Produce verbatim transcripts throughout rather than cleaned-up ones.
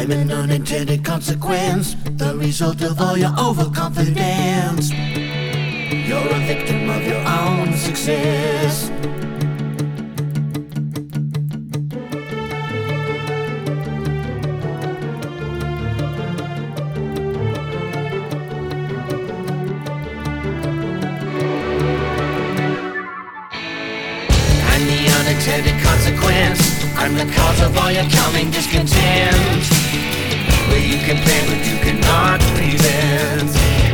I'm an unintended consequence, the result of all your overconfidence. You're a victim of your own success. I'm the unintended consequence. I'm the cause of all your coming discontent. Well, you can plan, but you cannot prevent.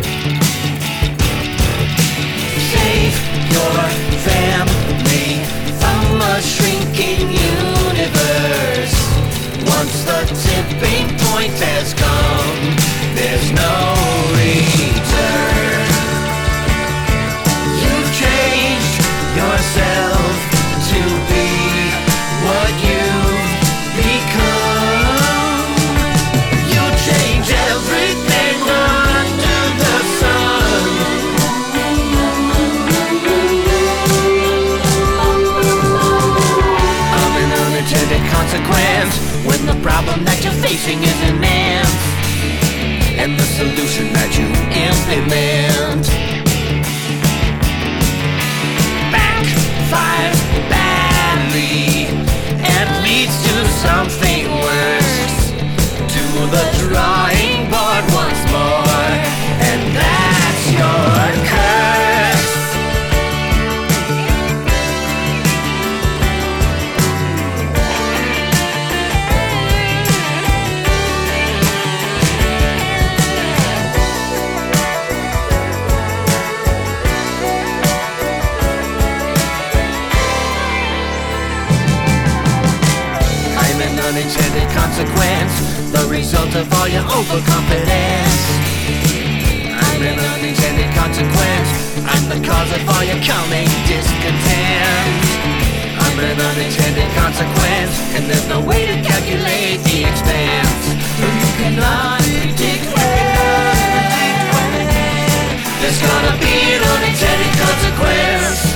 Save your family from a shrinking universe. Once the tipping point has come, there's no return. You've changed yourself to be what you've become. You change everything under the sun. I'm an unintended consequence when the problem that you're facing is immense, and the solution that you implement backfires badly and leads to something worse. To the drawing board once more, and that's your curse. Unintended consequence, the result of all your overconfidence. I'm an unintended consequence. I'm the cause of all your coming discontent. I'm an unintended consequence, and there's no way to calculate the expense. You cannot predict when there's gonna be an unintended consequence.